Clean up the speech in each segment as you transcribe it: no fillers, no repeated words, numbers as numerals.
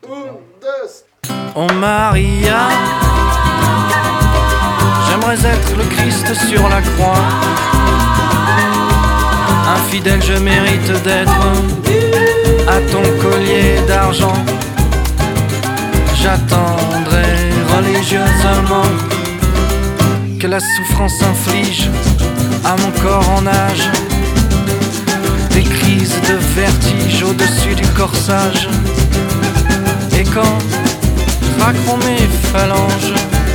Oh Maria, j'aimerais être le Christ sur la croix. Infidèle, je mérite d'être à ton collier d'argent. J'attendrai religieusement que la souffrance inflige à mon corps en âge des crises de vertige au-dessus du corsage. Et quand craqueront mes phalanges,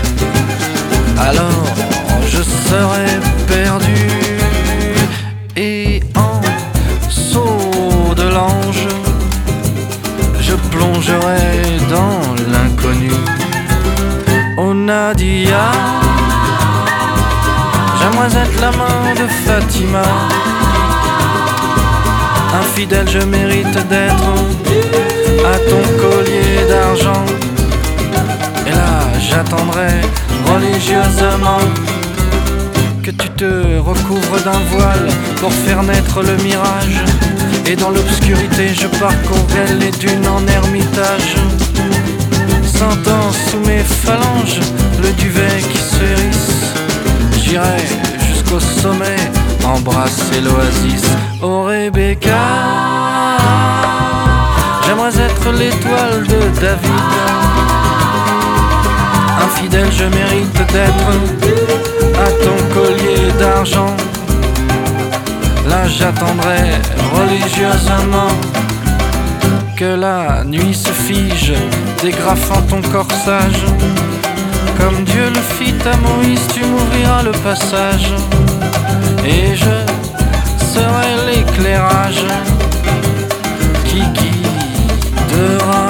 alors je serai perdu. Et en saut de l'ange, je plongerai dans l'inconnu. Oh Nadia, j'aimerais être la main de Fatima. Infidèle, je mérite d'être à ton collier d'argent. Et là, j'attendrai religieusement que tu te recouvres d'un voile pour faire naître le mirage. Et dans l'obscurité, je parcourrai les dunes en ermitage, sentant sous mes phalanges le duvet qui se hérisse. J'irai jusqu'au sommet embrasser l'oasis. Oh Rebecca, j'aimerais être l'étoile de David. Infidèle, je mérite d'être à ton collier d'argent. Là j'attendrai religieusement que la nuit se fige, dégrafant ton corsage. Comme Dieu le fit à Moïse, tu m'ouvriras le passage. Et je serai l'éclairage qui guidera